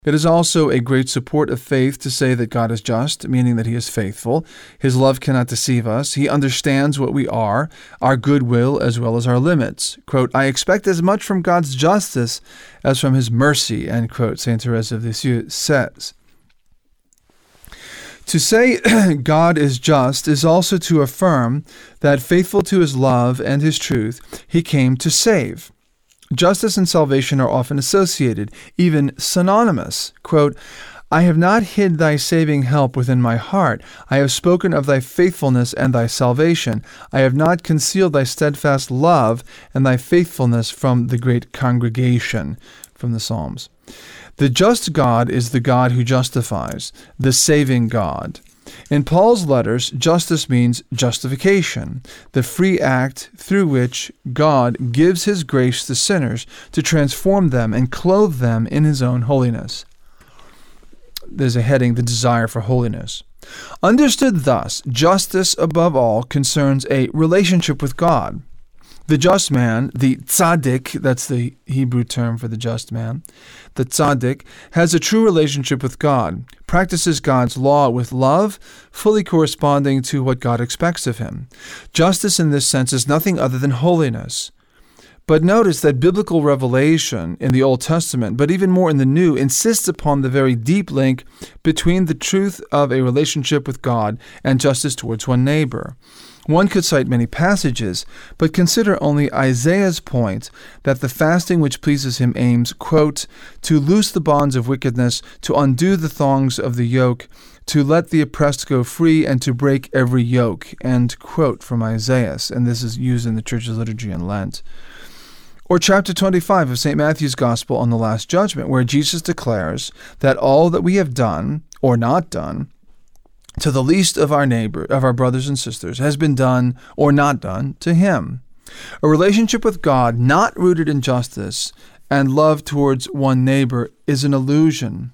It is also a great support of faith to say that God is just, meaning that he is faithful. His love cannot deceive us. He understands what we are, our goodwill as well as our limits. Quote, I expect as much from God's justice as from his mercy, end quote, Saint Therese of Lisieux says. To say God is just is also to affirm that faithful to his love and his truth, he came to save. Justice and salvation are often associated, even synonymous. Quote, I have not hid thy saving help within my heart. I have spoken of thy faithfulness and thy salvation. I have not concealed thy steadfast love and thy faithfulness from the great congregation. From the Psalms. The just God is the God who justifies, the saving God. In Paul's letters, justice means justification, the free act through which God gives his grace to sinners to transform them and clothe them in his own holiness. There's a heading, the desire for holiness. Understood thus, justice above all concerns a relationship with God. The just man, the tzaddik, that's the Hebrew term for the just man, the tzaddik, has a true relationship with God, practices God's law with love, fully corresponding to what God expects of him. Justice in this sense is nothing other than holiness. But notice that biblical revelation in the Old Testament, but even more in the New, insists upon the very deep link between the truth of a relationship with God and justice towards one neighbor. One could cite many passages, but consider only Isaiah's point that the fasting which pleases him aims, quote, to loose the bonds of wickedness, to undo the thongs of the yoke, to let the oppressed go free, and to break every yoke, end quote from Isaiah. And this is used in the Church's liturgy in Lent. Or chapter 25 of St. Matthew's Gospel on the Last Judgment, where Jesus declares that all that we have done, or not done, to the least of our neighbor, of our brothers and sisters, has been done or not done to him. A relationship with God not rooted in justice and love towards one neighbor is an illusion,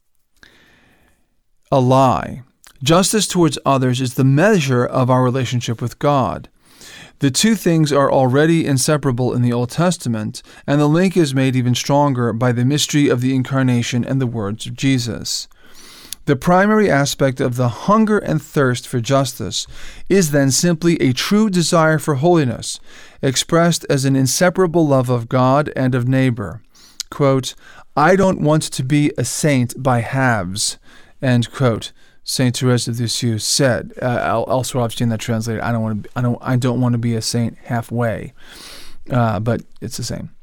a lie. Justice towards others is the measure of our relationship with God. The two things are already inseparable in the Old Testament, and the link is made even stronger by the mystery of the Incarnation and the words of Jesus. The primary aspect of the hunger and thirst for justice is then simply a true desire for holiness, expressed as an inseparable love of God and of neighbor. Quote, I don't want to be a saint by halves, end quote. Saint Therese of Lisieux said. Elsewhere, I've seen that translated. I don't want to be a saint halfway, but it's the same.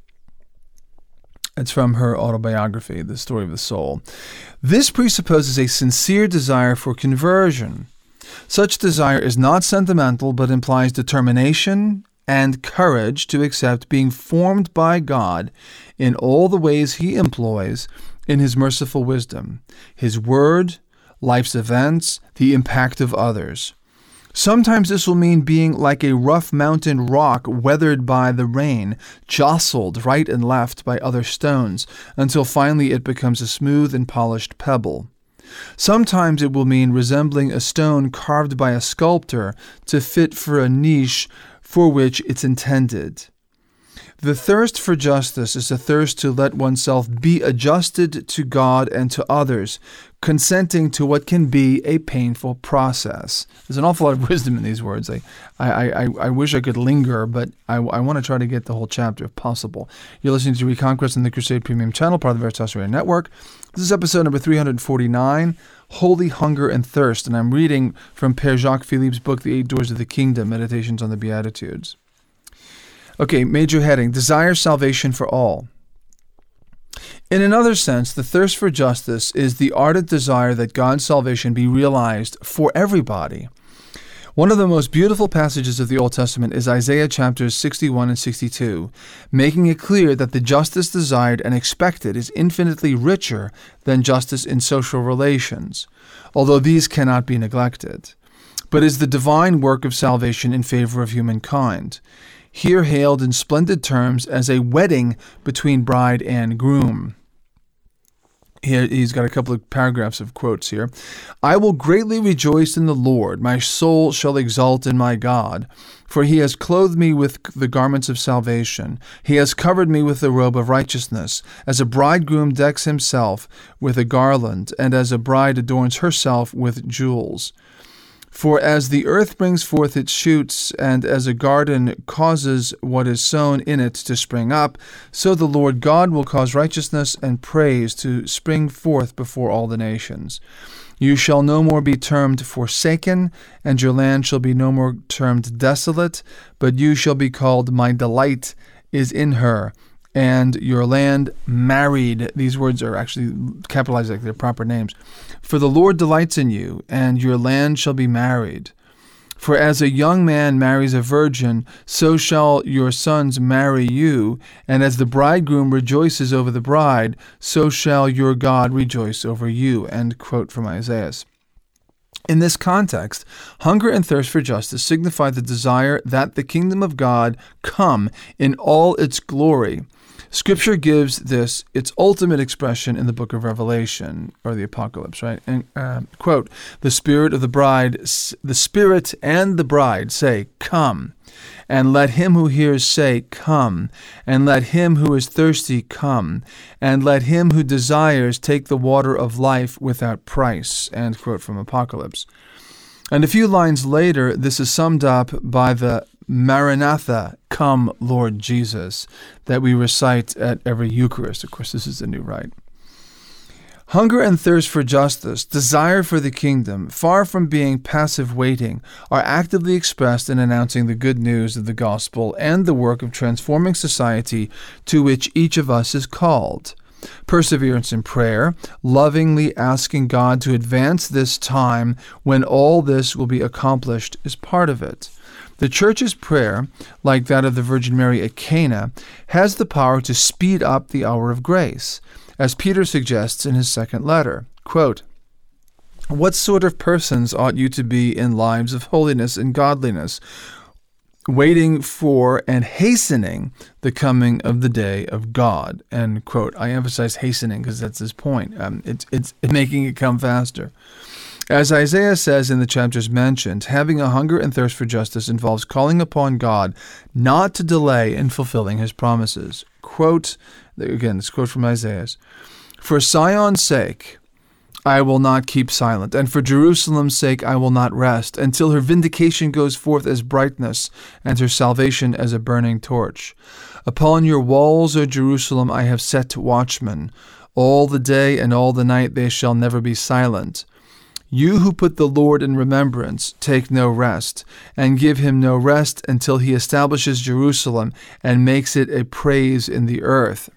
It's from her autobiography, The Story of the Soul. This presupposes a sincere desire for conversion. Such desire is not sentimental, but implies determination and courage to accept being formed by God in all the ways he employs in his merciful wisdom, his word, life's events, the impact of others. Sometimes this will mean being like a rough mountain rock weathered by the rain, jostled right and left by other stones, until finally it becomes a smooth and polished pebble. Sometimes it will mean resembling a stone carved by a sculptor to fit for a niche for which it's intended. The thirst for justice is a thirst to let oneself be adjusted to God and to others, consenting to what can be a painful process. There's an awful lot of wisdom in these words. I wish I could linger, but I want to try to get the whole chapter if possible. You're listening to Reconquest on the Crusade Premium Channel, part of the Veritas Radio Network. This is episode number 349, Holy Hunger and Thirst, and I'm reading from Père Jacques Philippe's book, The Eight Doors of the Kingdom, Meditations on the Beatitudes. Okay, major heading, Desire Salvation for All. In another sense, the thirst for justice is the ardent desire that God's salvation be realized for everybody. One of the most beautiful passages of the Old Testament is Isaiah chapters 61 and 62, making it clear that the justice desired and expected is infinitely richer than justice in social relations, although these cannot be neglected, but is the divine work of salvation in favor of humankind, here hailed in splendid terms as a wedding between bride and groom. Here, he's got a couple of paragraphs of quotes here. I will greatly rejoice in the Lord. My soul shall exult in my God. For he has clothed me with the garments of salvation. He has covered me with the robe of righteousness. As a bridegroom decks himself with a garland, and as a bride adorns herself with jewels. For as the earth brings forth its shoots, and as a garden causes what is sown in it to spring up, so the Lord God will cause righteousness and praise to spring forth before all the nations. You shall no more be termed forsaken, and your land shall be no more termed desolate, but you shall be called, my delight is in her, and your land married. These words are actually capitalized like their proper names. For the Lord delights in you, and your land shall be married. For as a young man marries a virgin, so shall your sons marry you, and as the bridegroom rejoices over the bride, so shall your God rejoice over you. End quote from Isaiah. In this context, hunger and thirst for justice signify the desire that the kingdom of God come in all its glory. Scripture gives this its ultimate expression in the book of Revelation, or the Apocalypse, right? And, quote, the Spirit and the bride say, come. And let him who hears say, come. And let him who is thirsty come. And let him who desires take the water of life without price. End quote from Apocalypse. And a few lines later, this is summed up by the Maranatha, come Lord Jesus, that we recite at every Eucharist. Of course, this is the new rite. Hunger and thirst for justice, desire for the kingdom, far from being passive waiting, are actively expressed in announcing the good news of the gospel and the work of transforming society to which each of us is called. Perseverance in prayer, lovingly asking God to advance this time when all this will be accomplished, is part of it. The Church's prayer, like that of the Virgin Mary at Cana, has the power to speed up the hour of grace, as Peter suggests in his second letter. Quote, what sort of persons ought you to be in lives of holiness and godliness, waiting for and hastening the coming of the day of God? End quote. I emphasize hastening because that's his point. It's making it come faster. As Isaiah says in the chapters mentioned, having a hunger and thirst for justice involves calling upon God not to delay in fulfilling his promises. Quote, again, this quote from Isaiah, for Zion's sake, I will not keep silent, and for Jerusalem's sake I will not rest, until her vindication goes forth as brightness, and her salvation as a burning torch. Upon your walls, O Jerusalem, I have set watchmen. All the day and all the night they shall never be silent. You who put the Lord in remembrance, take no rest, and give him no rest until he establishes Jerusalem and makes it a praise in the earth.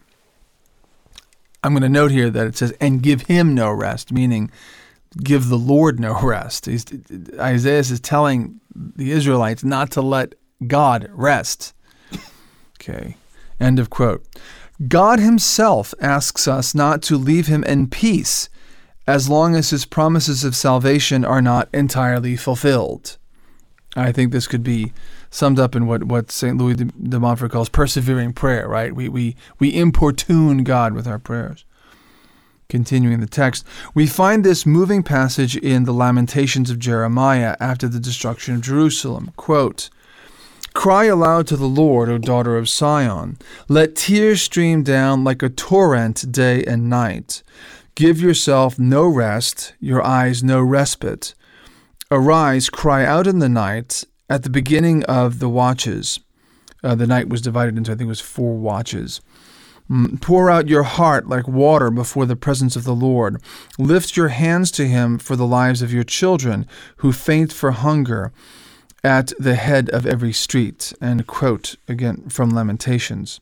I'm going to note here that it says, and give him no rest, meaning give the Lord no rest. Isaiah is telling the Israelites not to let God rest. Okay, end of quote. God himself asks us not to leave him in peace as long as his promises of salvation are not entirely fulfilled. I think this could be summed up in what St. Louis de Montfort calls persevering prayer, right? We importune God with our prayers. Continuing the text, we find this moving passage in the Lamentations of Jeremiah after the destruction of Jerusalem. Quote, cry aloud to the Lord, O daughter of Sion. Let tears stream down like a torrent day and night. Give yourself no rest, your eyes no respite. Arise, cry out in the night at the beginning of the watches. The night was divided into, I think it was 4 watches. Pour out your heart like water before the presence of the Lord. Lift your hands to him for the lives of your children who faint for hunger at the head of every street. End quote, again, from Lamentations.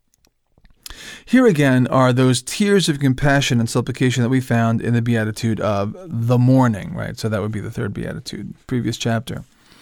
Here again are those tears of compassion and supplication that we found in the Beatitude of the mourning, right? So that would be the 3rd Beatitude, previous chapter.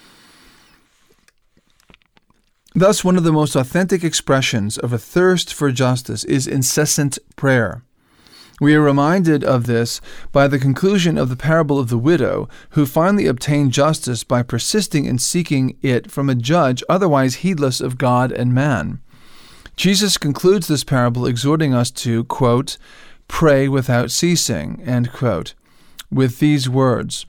Thus, one of the most authentic expressions of a thirst for justice is incessant prayer. We are reminded of this by the conclusion of the parable of the widow, who finally obtained justice by persisting in seeking it from a judge otherwise heedless of God and man. Jesus concludes this parable exhorting us to, quote, pray without ceasing, end quote. With these words,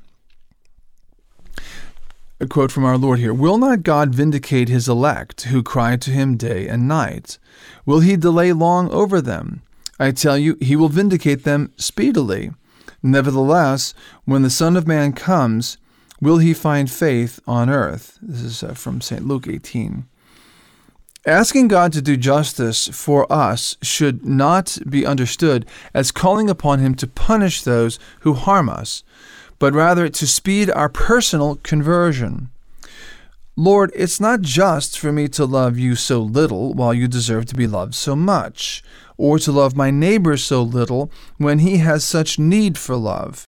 a quote from our Lord here, will not God vindicate his elect, who cry to him day and night? Will he delay long over them? I tell you, he will vindicate them speedily. Nevertheless, when the Son of Man comes, will he find faith on earth? This is from St. Luke 18. Asking God to do justice for us should not be understood as calling upon him to punish those who harm us, but rather to speed our personal conversion. Lord, it's not just for me to love you so little while you deserve to be loved so much, or to love my neighbor so little when he has such need for love.